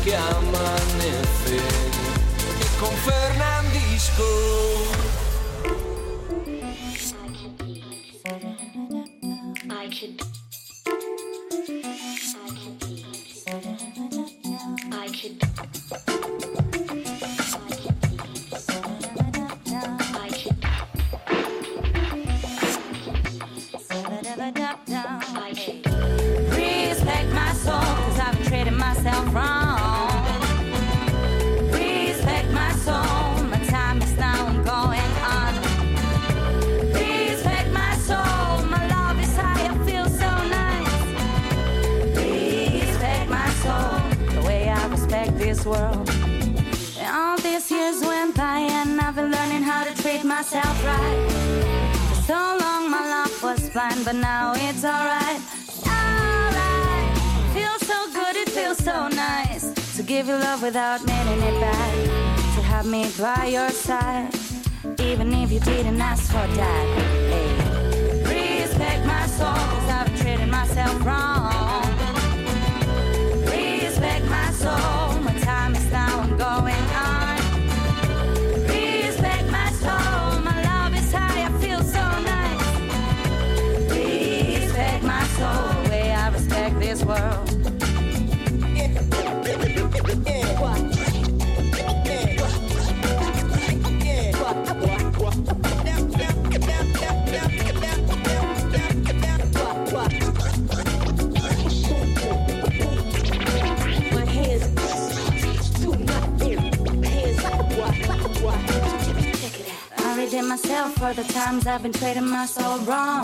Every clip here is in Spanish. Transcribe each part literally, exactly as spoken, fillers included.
que amanece con Fernandisco. I could I could respect my soul, cause I've been trading myself wrong. Respect my soul, my time is now, I'm going on. Respect my soul, my love is high, I feel so nice. Respect my soul, the way I respect this world. And all these years went by and I've been learning how to treat myself right. For so long my love was blind, but now it's alright. Feels so nice to give you love without meaning it back, to have me by your side, even if you didn't ask for that. Hey. Respect my soul, cause I've been treating myself wrong. Respect my soul, my time is now, I'm going on. Respect my soul, my love is high, I feel so nice. Respect my soul, the way I respect this world. I redeem myself for the times I've been trading my soul wrong.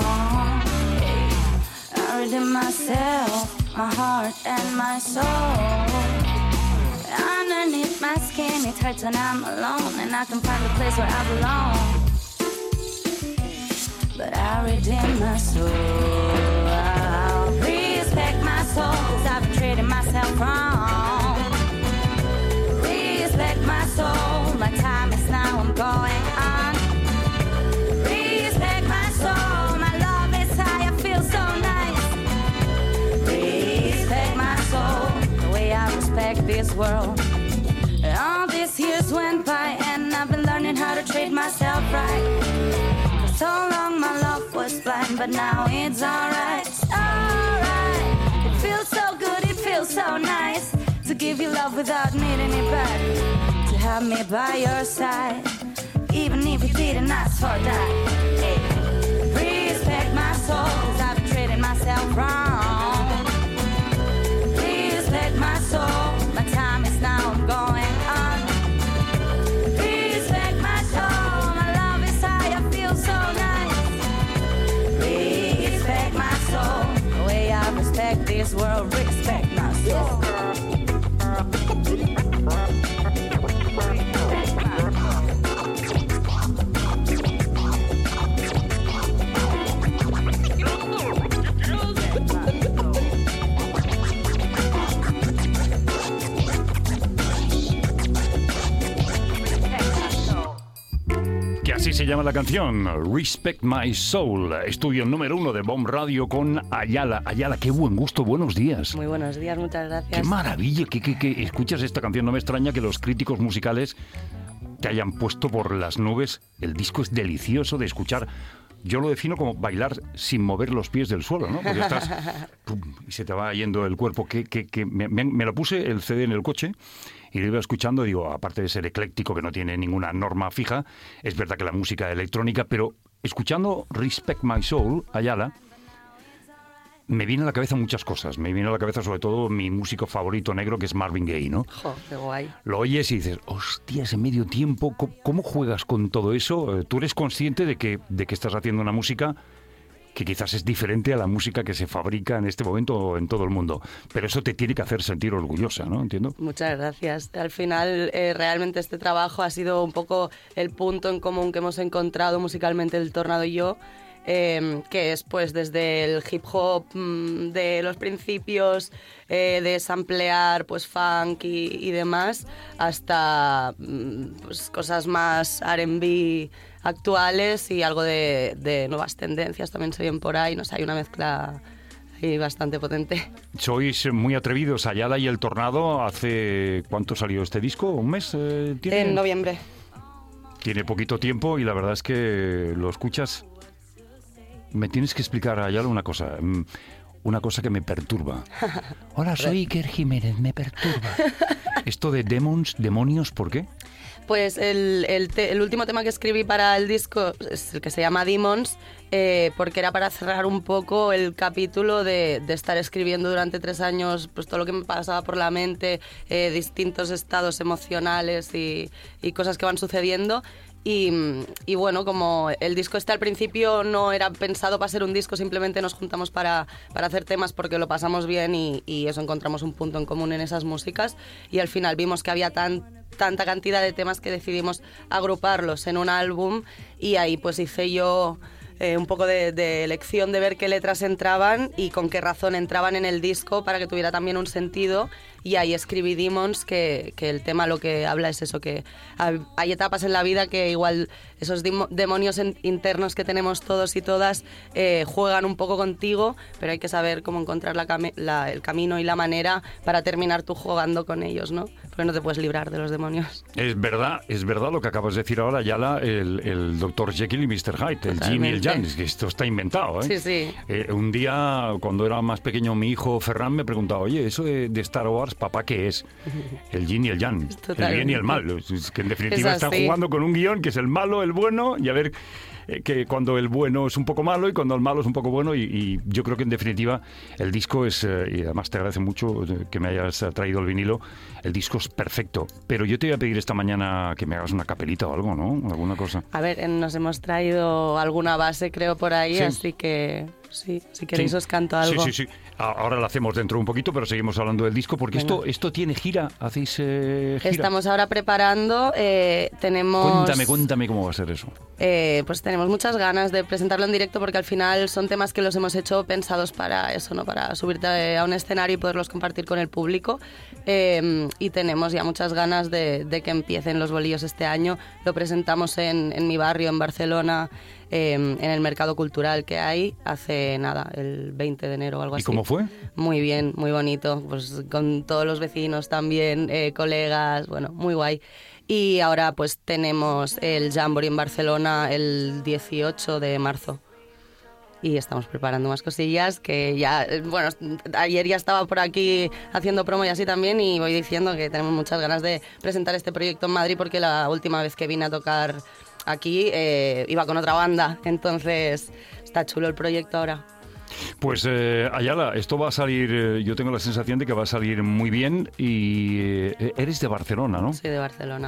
I redeem myself, my heart and my soul. Underneath my skin it hurts when I'm alone, and I can find a place where I belong. But I redeem my soul. I'll respect my soul, cause I've been treating myself wrong. Respect my soul, my time is now, I'm going on. Respect my soul, my love is high, I feel so nice. Respect my soul, the way I respect this world. All these years went by and I've been learning how to treat myself right. For so long my love was blind, but now it's alright. It's alright. It feels so good, it feels so nice to give you love without needing it back, to have me by your side, even if you didn't ask for that. Hey. Respect my soul, cause I've been treating myself wrong. Respect my soul, my time is now, I'm going on. Respect my soul, my love is high, I feel so nice. Respect my soul, the way I respect this world. Respect my soul. Así se llama la canción, Respect My Soul, estudio número uno de Bomb Radio con Ayala. Ayala, qué buen gusto, buenos días. Muy buenos días, muchas gracias. Qué maravilla, que, que, que escuchas esta canción. No me extraña que los críticos musicales te hayan puesto por las nubes. El disco es delicioso de escuchar. Yo lo defino como bailar sin mover los pies del suelo, ¿no? Porque estás pum, y se te va yendo el cuerpo. Que, que, que me, me lo puse el C D en el coche y lo iba escuchando. Digo, aparte de ser ecléctico, que no tiene ninguna norma fija, es verdad que la música electrónica, pero escuchando Respect My Soul, Ayala, me viene a la cabeza muchas cosas. Me viene a la cabeza sobre todo mi músico favorito negro, que es Marvin Gaye, ¿no? Jo, qué guay. Lo oyes y dices, hostia, ese medio tiempo, ¿cómo juegas con todo eso? ¿Tú eres consciente de que, de que estás haciendo una música que quizás es diferente a la música que se fabrica en este momento en todo el mundo? Pero eso te tiene que hacer sentir orgullosa, ¿no? ¿Entiendo? Muchas gracias. Al final, eh, realmente este trabajo ha sido un poco el punto en común que hemos encontrado musicalmente el Tornado y yo. Eh, que es pues desde el hip hop mmm, de los principios, eh, de samplear pues funk y, y demás, hasta mmm, pues, cosas más R and B actuales y algo de, de nuevas tendencias también se ven por ahí. No sé, hay una mezcla y bastante potente. Sois muy atrevidos. Ayala y El Tornado, ¿hace cuánto salió este disco? ¿Un mes eh, tiene? En noviembre. Tiene poquito tiempo y la verdad es que lo escuchas. Me tienes que explicar, Ayala, una cosa. Una cosa que me perturba. Hola, soy Iker Jiménez, me perturba. Esto de demons, demonios, ¿por qué? Pues el, el, te, el último tema que escribí para el disco es el que se llama Demons, eh, porque era para cerrar un poco el capítulo de, de estar escribiendo durante tres años pues todo lo que me pasaba por la mente, eh, distintos estados emocionales y, y cosas que van sucediendo. Y, y bueno, como el disco este al principio no era pensado para ser un disco, simplemente nos juntamos para, para hacer temas porque lo pasamos bien y, y eso, encontramos un punto en común en esas músicas y al final vimos que había tan, tanta cantidad de temas que decidimos agruparlos en un álbum y ahí pues hice yo eh, un poco de, de elección de ver qué letras entraban y con qué razón entraban en el disco para que tuviera también un sentido. Y ahí escribí Demons, que, que el tema lo que habla es eso, que hay etapas en la vida que igual esos demonios internos que tenemos todos y todas eh, juegan un poco contigo, pero hay que saber cómo encontrar la, la, el camino y la manera para terminar tú jugando con ellos, ¿no? Porque no te puedes librar de los demonios. Es verdad, es verdad lo que acabas de decir ahora, Ayala, el, el doctor Jekyll y mister Hyde, Totalmente. El Jin y el Jan, es que esto está inventado, ¿eh? Sí, sí. Eh, un día, cuando era más pequeño, mi hijo Ferran me preguntaba, oye, eso de, de Star Wars, papá, ¿qué es? El yin y el yang, Totalmente. El bien y el mal. Es que en definitiva están jugando con un guión que es el malo, el bueno, y a ver eh, que cuando el bueno es un poco malo y cuando el malo es un poco bueno, y, y yo creo que en definitiva el disco es, eh, y además te agradezco mucho que me hayas traído el vinilo, el disco es perfecto, pero yo te voy a pedir esta mañana que me hagas una capelita o algo, ¿no? Alguna cosa. A ver, nos hemos traído alguna base creo por ahí, sí. Así que... Sí, si queréis sí. os canto algo. Sí, sí, sí. Ahora lo hacemos dentro un poquito, pero seguimos hablando del disco, porque esto, esto tiene gira. ¿Hacéis eh, gira? Estamos ahora preparando, eh, tenemos... Cuéntame, cuéntame cómo va a ser eso. Eh, pues tenemos muchas ganas de presentarlo en directo, porque al final son temas que los hemos hecho pensados para eso, ¿no? Para subirte a un escenario y poderlos compartir con el público. Eh, y tenemos ya muchas ganas de, de que empiecen los bolillos este año. Lo presentamos en, en mi barrio, en Barcelona, eh, en el mercado cultural que hay hace nada, el veinte de enero o algo así. ¿Y cómo fue? Muy bien, muy bonito, pues con todos los vecinos también, eh, colegas, bueno, muy guay. Y ahora pues tenemos el Jamboree en Barcelona el dieciocho de marzo. Y estamos preparando más cosillas que ya, bueno, ayer ya estaba por aquí haciendo promo y así también, y voy diciendo que tenemos muchas ganas de presentar este proyecto en Madrid, porque la última vez que vine a tocar aquí eh, iba con otra banda, entonces está chulo el proyecto ahora. Pues eh, Ayala, esto va a salir, eh, yo tengo la sensación de que va a salir muy bien, y eh, eres de Barcelona, ¿no? Soy de Barcelona.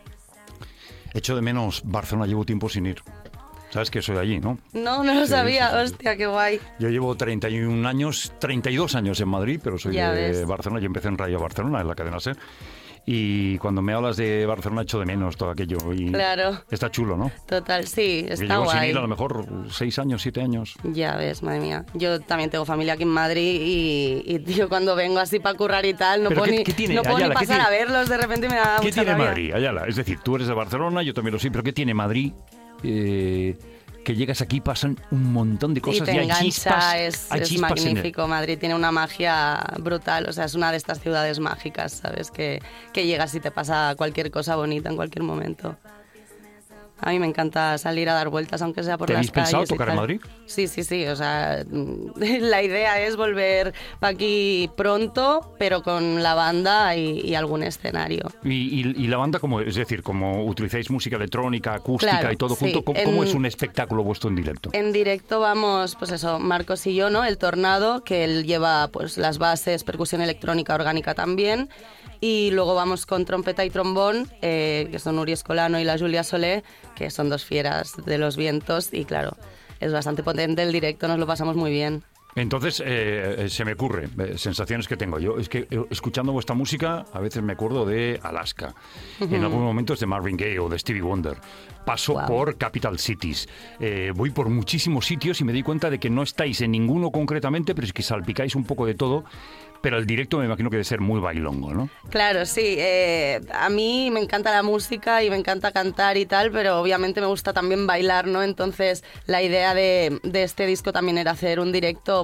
Echo de menos Barcelona, llevo tiempo sin ir. Sabes que soy de allí, ¿no? No, no lo sí, sabía, sí, sí, hostia, sí. Qué guay. Yo llevo treinta y un años, treinta y dos años en Madrid, pero soy ya de ves. Barcelona. Yo empecé en Radio Barcelona, en la cadena SER. Y cuando me hablas de Barcelona echo de menos todo aquello. Y claro. Está chulo, ¿no? Total, sí, está llevo guay. Sin ir a lo mejor seis años, siete años. Ya ves, madre mía. Yo también tengo familia aquí en Madrid y, y yo cuando vengo así para currar y tal, no puedo, ¿qué, ni, ¿qué tiene, no puedo Ayala, ni pasar a verlos, de repente me da ¿Qué mucha tiene rabia. Madrid, Ayala? Es decir, tú eres de Barcelona, yo también lo soy, pero ¿qué tiene Madrid? Eh... que llegas aquí, pasan un montón de cosas y te y hay engancha, chispas, es, hay es chispas magnífico. en el... Madrid tiene una magia brutal, o sea, es una de estas ciudades mágicas, ¿sabes? Que, que llegas y te pasa cualquier cosa bonita en cualquier momento. A mí me encanta salir a dar vueltas, aunque sea por las calles. ¿Te habéis pensado tocar en Madrid? Sí, sí, sí. O sea, la idea es volver para aquí pronto, pero con la banda y, y algún escenario. ¿Y, y, y la banda cómo? Es decir, como utilizáis música electrónica, acústica claro, y todo sí. junto, ¿cómo, en, ¿cómo es un espectáculo vuestro en directo? En directo vamos, pues eso, Marcos y yo, ¿no? El Tornado, que él lleva pues las bases, percusión electrónica, orgánica también. Y luego vamos con trompeta y trombón, eh, que son Uri Escolano y la Julia Solé, que son dos fieras de los vientos. Y claro, es bastante potente el directo, nos lo pasamos muy bien. Entonces, eh, se me ocurre, eh, sensaciones que tengo yo. Es que eh, escuchando vuestra música, a veces me acuerdo de Alaska. Uh-huh. En algunos momentos de Marvin Gaye o de Stevie Wonder. Paso wow. por Capital Cities. Eh, voy por muchísimos sitios y me di cuenta de que no estáis en ninguno concretamente, pero es que salpicáis un poco de todo. Pero el directo me imagino que debe ser muy bailongo, ¿no? Claro, sí. Eh, a mí me encanta la música y me encanta cantar y tal, pero obviamente me gusta también bailar, ¿no? Entonces la idea de, de este disco también era hacer un directo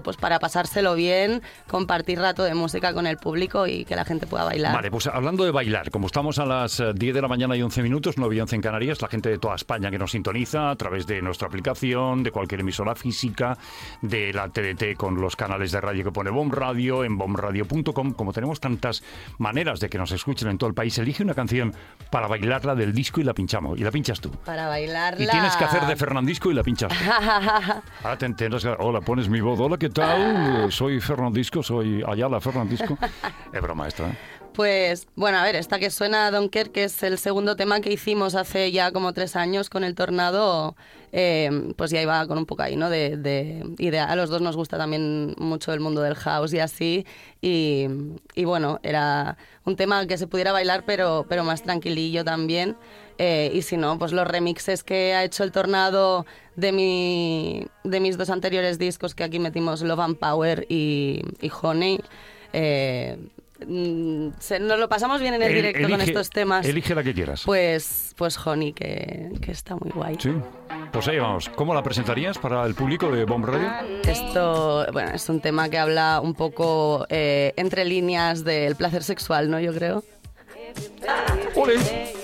poco pues para pasárselo bien, compartir rato de música con el público y que la gente pueda bailar. Vale, pues hablando de bailar, como estamos a las diez de la mañana y once minutos, nueve y once en Canarias, la gente de toda España que nos sintoniza a través de nuestra aplicación, de cualquier emisora física, de la T D T con los canales de radio que pone B O M Radio, en bom radio punto com, como tenemos tantas maneras de que nos escuchen en todo el país, elige una canción para bailarla del disco y la pinchamos, y la pinchas tú. Para bailarla... Y tienes que hacer de Fernandisco y la pinchas tú. Ahora te enteras, hola, pones mi voz, hola, ¿qué tal? Soy Fernandisco, soy Ayala Fernandisco. Es broma esta, ¿eh? Pues, bueno, a ver, esta que suena Donker, que es el segundo tema que hicimos hace ya como tres años con el Tornado, eh, pues ya iba con un poco ahí, ¿no? De, de idea. A los dos nos gusta también mucho el mundo del house y así, y, y bueno, era un tema que se pudiera bailar, pero, pero más tranquilillo también. Eh, y si no, pues los remixes que ha hecho el Tornado de, mi, de mis dos anteriores discos, que aquí metimos Love and Power y, y Honey, eh, Se, nos lo pasamos bien en el, el directo elige, con estos temas. Elige la que quieras. Pues, pues Honey, que, que está muy guay. Sí. Pues ahí vamos. ¿Cómo la presentarías para el público de B O M Radio? Esto, bueno, es un tema que habla un poco eh, entre líneas del placer sexual, ¿no? Yo creo. ¡Ole!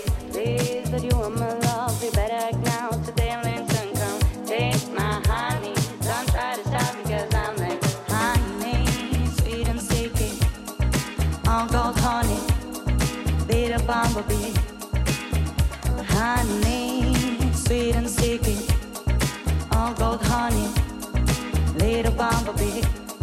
Bumblebee, honey, sweet and sticky, all gold honey, little bumblebee.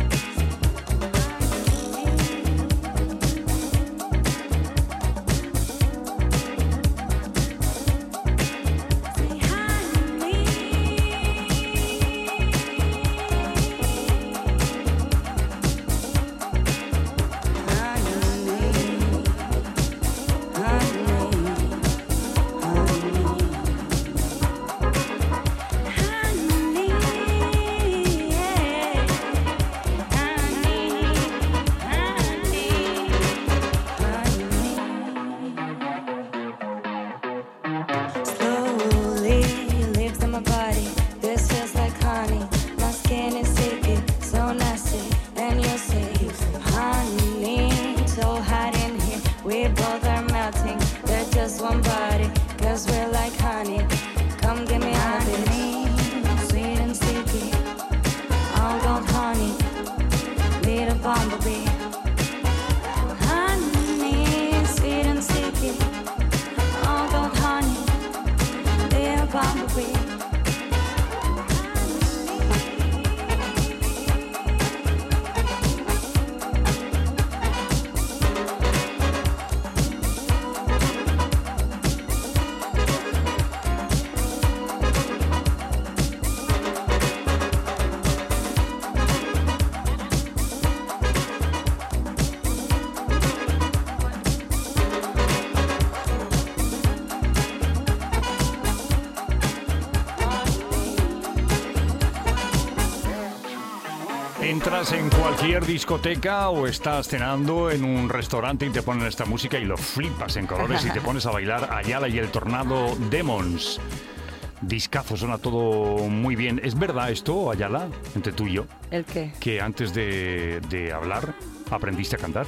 Entras en cualquier discoteca o estás cenando en un restaurante y te ponen esta música y lo flipas en colores y te pones a bailar Ayala y el Tornado Demons. Discazo, suena todo muy bien. ¿Es verdad esto, Ayala, entre tú y yo? ¿El qué? Que antes de, de hablar aprendiste a cantar.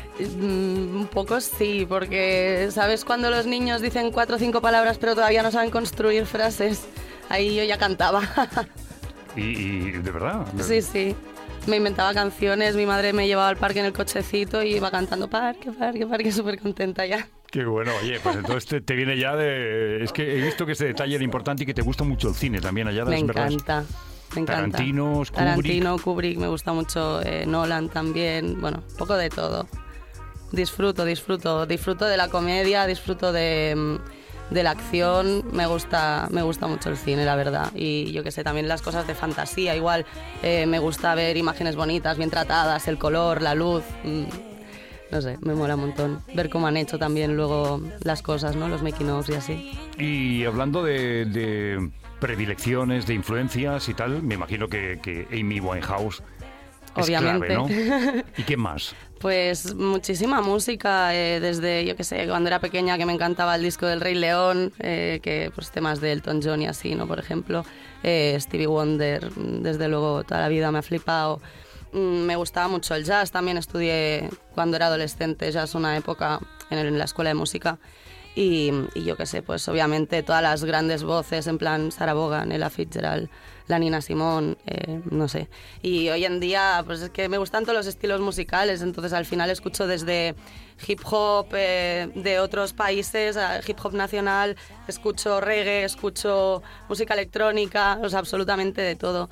Mm, un poco sí, porque ¿sabes cuando los niños dicen cuatro o cinco palabras pero todavía no saben construir frases? Ahí yo ya cantaba. ¿Y, y de verdad? Sí, sí. Me inventaba canciones, mi madre me llevaba al parque en el cochecito y iba cantando parque, parque, parque, súper contenta ya. Qué bueno, oye, pues entonces te, te viene ya de... Es que he visto que este detalle era importante y que te gusta mucho el cine también, Ayala, me es verdad. Me encanta, me encanta. Tarantino, Kubrick. Tarantino, Kubrick, me gusta mucho, eh, Nolan también, bueno, un poco de todo. Disfruto, disfruto, disfruto de la comedia, disfruto de... de la acción, me gusta me gusta mucho el cine, la verdad, y yo que sé, también las cosas de fantasía, igual eh, me gusta ver imágenes bonitas, bien tratadas, el color, la luz, mmm, no sé, me mola un montón ver cómo han hecho también luego las cosas, ¿no? Los making ofs y así. Y hablando de, de predilecciones, de influencias y tal, me imagino que, que Amy Winehouse es obviamente clave, ¿no? ¿Y qué más? Pues muchísima música, eh, desde, yo qué sé, cuando era pequeña que me encantaba el disco del Rey León, eh, que pues temas de Elton John y así, ¿no? Por ejemplo, eh, Stevie Wonder, desde luego toda la vida me ha flipado. Mm, me gustaba mucho el jazz, también estudié cuando era adolescente jazz una época en, el, en la escuela de música. Y, y yo qué sé, pues obviamente todas las grandes voces, en plan Sarah Vaughan, Ella Fitzgerald, la Nina Simone, eh, no sé. Y hoy en día, pues es que me gustan todos los estilos musicales, entonces al final escucho desde hip hop eh, de otros países, a hip hop nacional, escucho reggae, escucho música electrónica, o sea, absolutamente de todo.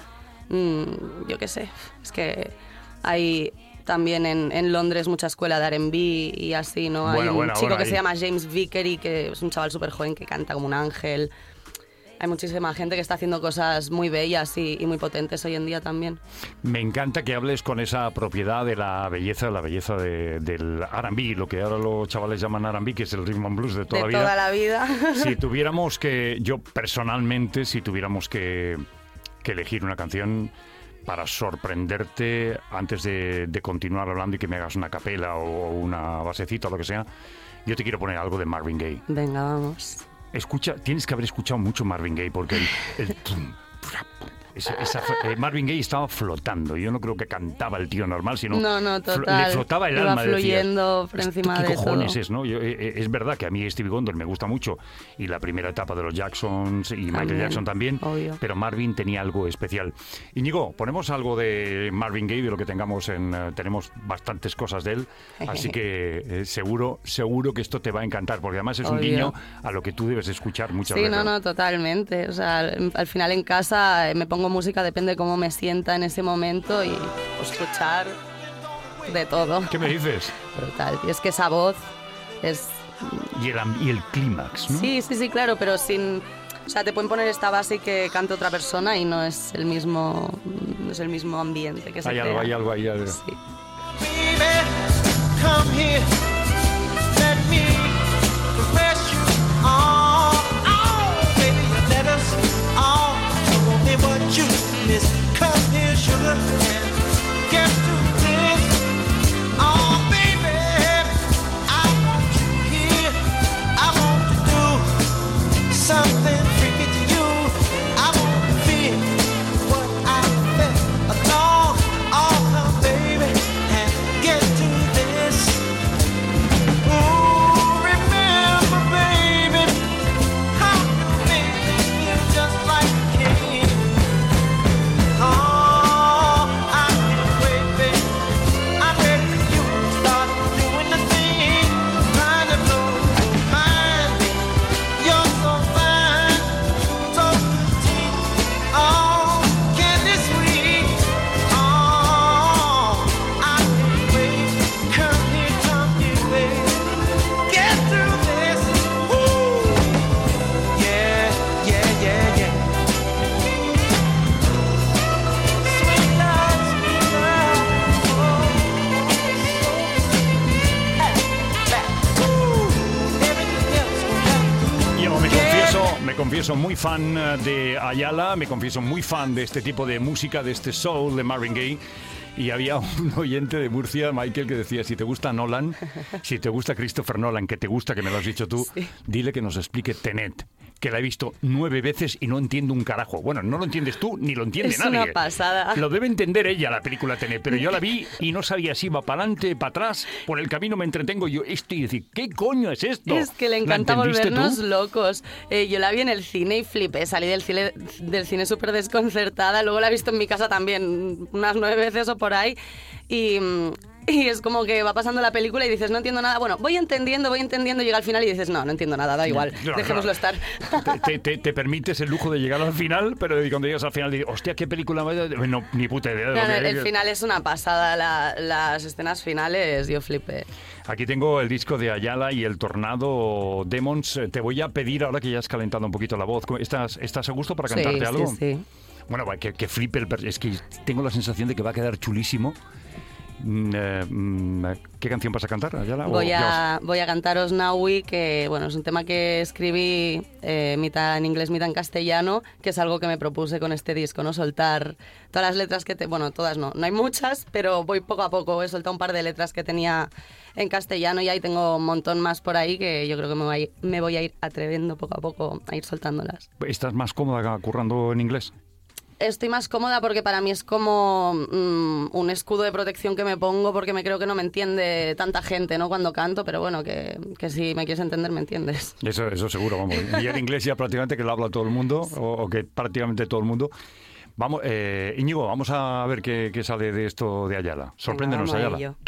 Mm, yo qué sé, es que hay... También en, en Londres mucha escuela de R and B y así, ¿no? Bueno, Hay un bueno, chico bueno, que ahí. se llama James Vickery, que es un chaval súper joven que canta como un ángel. Hay muchísima gente que está haciendo cosas muy bellas y, y muy potentes hoy en día también. Me encanta que hables con esa propiedad de la belleza, la belleza de, del R and B, lo que ahora los chavales llaman R and B, que es el rhythm and blues de toda de la vida. toda la vida. Si tuviéramos que, yo personalmente, si tuviéramos que, que elegir una canción para sorprenderte antes de, de continuar hablando y que me hagas una capela o una basecita o lo que sea, yo te quiero poner algo de Marvin Gaye. Venga, vamos. Escucha, tienes que haber escuchado mucho Marvin Gaye porque el, el tum, esa, esa, eh, Marvin Gaye estaba flotando. Yo no creo que cantaba el tío normal, sino no, no, total. fl- le flotaba el Iba alma. fluyendo Decías, por ¿esto encima qué de cojones todo. es, ¿no? Yo, eh, es verdad que a mí Stevie Wonder me gusta mucho y la primera etapa de los Jacksons y Michael También, Jackson también, obvio. pero Marvin tenía algo especial. Íñigo, ponemos algo de Marvin Gaye, de lo que tengamos en... eh, tenemos bastantes cosas de él, así que eh, seguro, seguro que esto te va a encantar, porque además es un Obvio. guiño a lo que tú debes escuchar muchas Sí, veces. no, no, totalmente. O sea, al al final en casa eh, me pongo música, depende de cómo me sienta en ese momento y pues, escuchar de todo. ¿Qué me dices? Brutal. Y es que esa voz es... Y el, am- y el clímax, ¿no? Sí, sí, sí, claro, pero sin... O sea, te pueden poner esta base que canta otra persona y no es el mismo, no es el mismo ambiente que se Hay crea. algo, hay algo, hay algo. Sí. Baby, come here, let me caress you. Oh, oh, baby, you let us all know me what you miss. Come here, sugar, and get to this. Oh, baby, I want you here. I want to do something freaky to you. I want to feel what I felt along. Oh, come, baby, and get to this. Ooh, remember, baby, how you made me feel just like a king. Oh, I can't wait, baby. I'm ready for you to start doing the thing, trying to blow your mind. You're so fine, so petite. Oh, candy sweet. Oh, I can't wait. Come here, come here, baby. Get through this. Ooh, yeah, yeah, yeah, yeah. Sweet love, sweet love. Oh, so back. Ooh, everything else will have to Yo me confieso, me confieso muy fan eh, de Ayala, me confieso muy fan de este tipo de música, de este soul de Marvin Gaye. Y había un oyente de Murcia, Michael, que decía, si te gusta Nolan, si te gusta Christopher Nolan, que te gusta, que me lo has dicho tú, Sí. dile que nos explique Tenet, que la he visto nueve veces y no entiendo un carajo. Bueno, no lo entiendes tú, ni lo entiende Es nadie. una pasada. Lo debe entender ella, la película Tenet, pero yo la vi y no sabía si iba para adelante, para atrás, por el camino me entretengo. Yo estoy y decir, ¿qué coño es esto? Es que le ¿La encanta entendiste volvernos tú? locos. Eh, yo la vi en el cine y flipé. Salí del cine, del cine súper desconcertada. Luego la he visto en mi casa también unas nueve veces o por ahí. Y, y es como que va pasando la película y dices, no entiendo nada. Bueno, voy entendiendo, voy entendiendo. Llega al final y dices, no, no entiendo nada, da igual. Claro, Dejémoslo claro. estar. Te, te- te permites el lujo de llegar al final, pero cuando llegas al final dices, hostia, qué película más... No, ni puta idea de No, lo no, que- el final es una pasada. La- las escenas finales, yo flipé. Aquí tengo el disco de Ayala y el Tornado Demons. Eh, Te voy a pedir, ahora que ya has calentado un poquito la voz, ¿estás, estás a gusto para cantarte sí, algo? sí, sí. Bueno, va, que, que flipe el... per- Es que tengo la sensación de que va a quedar chulísimo mm, eh, mm, ¿qué canción vas a cantar, Ayala? Voy ¿O a, voy a cantaros Naui, que bueno, es un tema que escribí eh, mitad en inglés, mitad en castellano, que es algo que me propuse con este disco, ¿no? Soltar todas las letras que te... Bueno, todas no, no hay muchas, pero voy poco a poco. He soltado un par de letras que tenía en castellano y ahí tengo un montón más por ahí que yo creo que me voy, me voy a ir atreviendo poco a poco a ir soltándolas. ¿Estás más cómoda currando en inglés? Estoy más cómoda porque para mí es como mmm, un escudo de protección que me pongo porque me creo que no me entiende tanta gente, ¿no? Cuando canto, pero bueno, que, que si me quieres entender, me entiendes. Eso, eso seguro, vamos. Y el inglés ya prácticamente que lo habla todo el mundo, o, o que prácticamente todo el mundo. Vamos, eh, Íñigo, vamos a ver qué, qué sale de esto de Ayala. Sorpréndenos, Venga, vamos a Ayala. ello.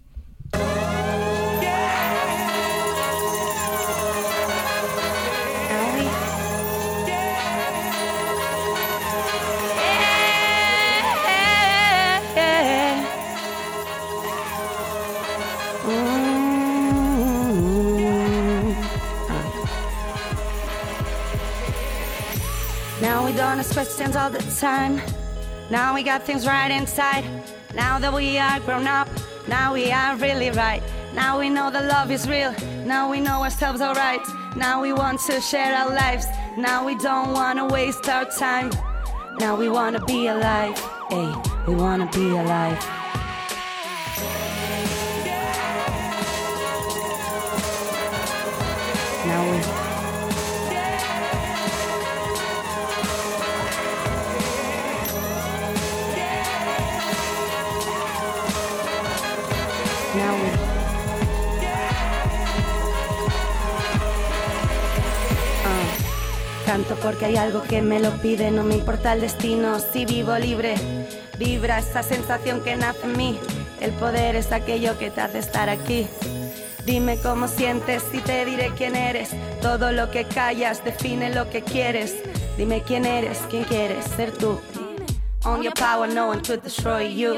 Now we don't ask questions all the time. Now we got things right inside. Now that we are grown up, now we are really right. Now we know that love is real. Now we know ourselves alright. Now we want to share our lives. Now we don't want to waste our time. Now we want to be alive. Hey, we want to be alive. Now we... Now we... Uh, canto porque hay algo que me lo pide, no me importa el destino, si vivo libre, vibra esa sensación que nace en mí, el poder es aquello que te hace estar aquí. Dime cómo sientes y te diré quién eres, todo lo que callas define lo que quieres. Dime quién eres, quién quieres ser tú. Own your power, no one could destroy you.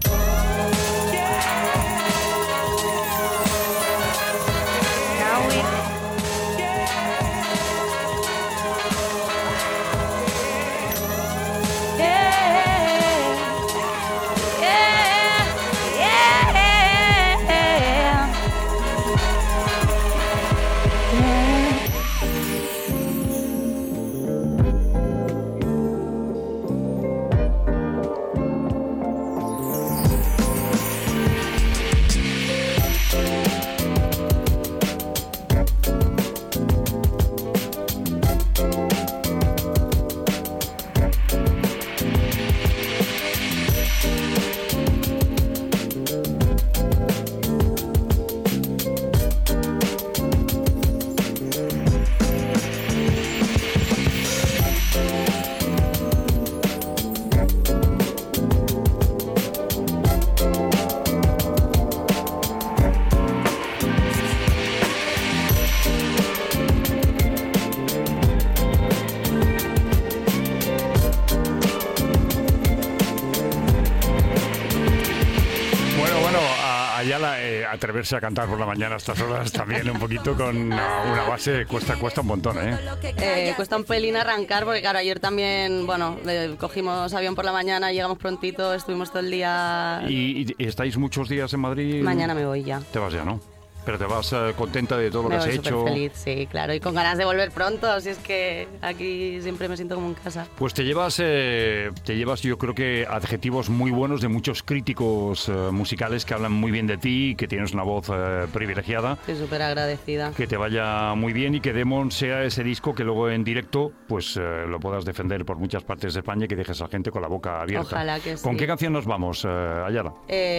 Atreverse a cantar por la mañana a estas horas también un poquito con una base cuesta cuesta un montón, ¿eh? Eh, cuesta un pelín arrancar porque claro, ayer también, bueno, eh, cogimos avión por la mañana, llegamos prontito, estuvimos todo el día... ¿Y, y estáis muchos días en Madrid? Mañana me voy ya. Te vas ya, ¿no? Pero te vas uh, contenta de todo lo me que has voy hecho. Feliz, sí, claro, y con ganas de volver pronto, si es que aquí siempre me siento como en casa. Pues te llevas, eh, te llevas yo creo que adjetivos muy buenos de muchos críticos uh, musicales que hablan muy bien de ti, que tienes una voz uh, privilegiada. Estoy súper agradecida. Que te vaya muy bien y que Demon sea ese disco que luego en directo pues uh, lo puedas defender por muchas partes de España y que dejes a la gente con la boca abierta. Ojalá que sí. ¿Con qué canción nos vamos, uh, Ayala?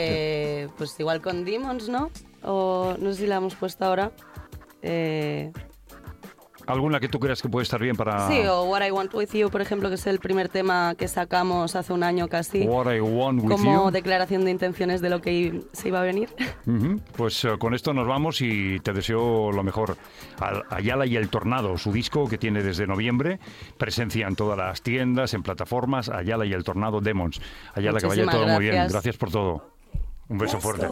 Eh, pues igual con Demons, ¿no? O no sé si la hemos puesto ahora. Eh... ¿Alguna que tú creas que puede estar bien para...? Sí, o What I Want With You, por ejemplo, que es el primer tema que sacamos hace un año casi. What I Want With como You. Como declaración de intenciones de lo que se iba a venir. Uh-huh. Pues uh, con esto nos vamos y te deseo lo mejor. Ayala y el Tornado, su disco que tiene desde noviembre, presencia en todas las tiendas, en plataformas, Ayala y el Tornado Demons. Ayala, muchísimas que vaya todo gracias. muy bien. Gracias por todo. Un beso fuerte.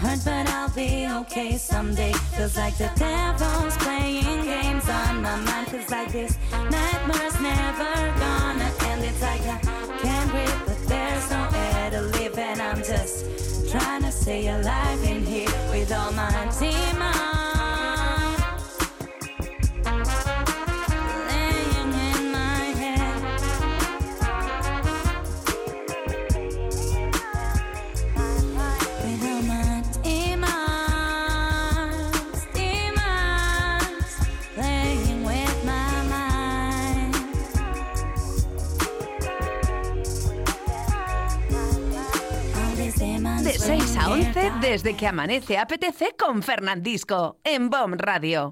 hurt, but I'll be okay someday. Feels like the devil's playing games on my mind. Feels like this nightmare's never gonna end. It's like I can't breathe, but there's no air to live, and I'm just trying to stay alive in here with all my demons. De seis a once, desde que amanece apetece con Fernandisco, en B O M Radio.